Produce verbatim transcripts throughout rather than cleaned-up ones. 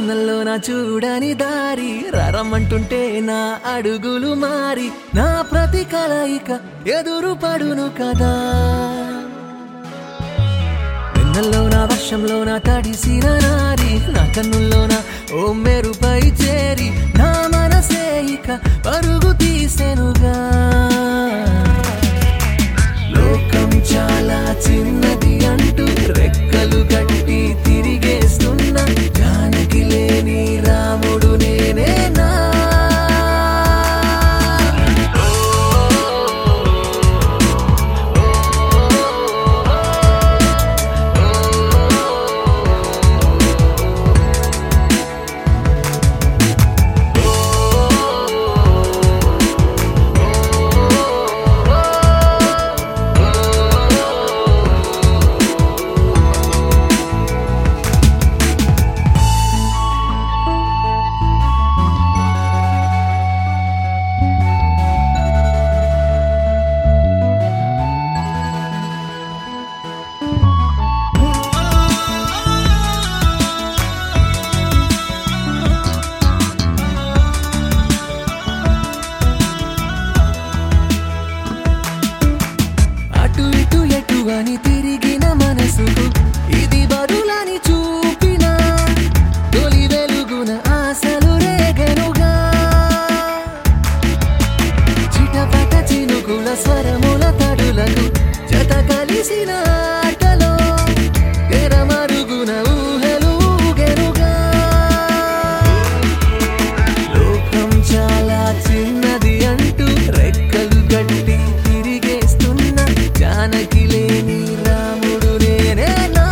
మున్నల్లోన చూడని దారి రరమంటుంటే నా అడుగులు మారి నా ప్రతి కలయిక ఎదురు పడును కదా. వెన్నెల్లోన వర్షంలోన తడిసిన నారి నా కన్నుల్లోన ఓ మెరుపై చేరి నా మనసే ఇక పరుగు తీసెనుగా. లోకం చాలా చిన్నది అంటూ రెక్కలు కట్టి తిరిగేస్తున్న జానకి లేని రాముడు నేనేనా. అని తిరిగిన మనసుకు ఇది బదులని చూపిన తొలి వెలుగున ఆశలు రేగెనుగా. చిటపట చినుకుల స్వరముల తడులకు జత కలిసిన ఆటలో తెరమరుగున ఊహలు ఊగెనుగా. లోకం చాలా చిన్నది అంటూ రెక్కలు గట్టి తిరిగేస్తున్న జానకి లేని రాముడు నేనేనా.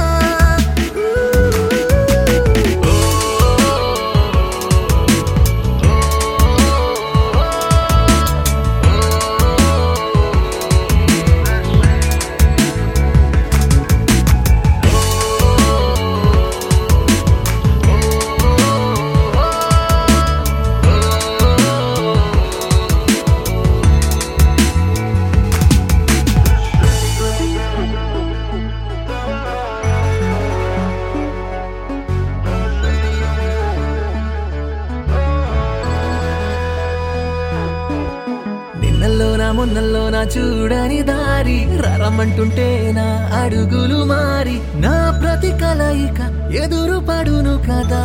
నిన్నల్లోన మున్నల్లోన చూడని దారి రరమంటుంటే నా అడుగులు మారి నా ప్రతి కలయిక ఎదురు పడును కదా.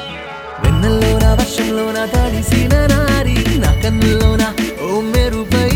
వెన్నెల్లోన వర్షంలోన తడిసిన నారి నా కన్నుల్లోన ఓ మెరుపై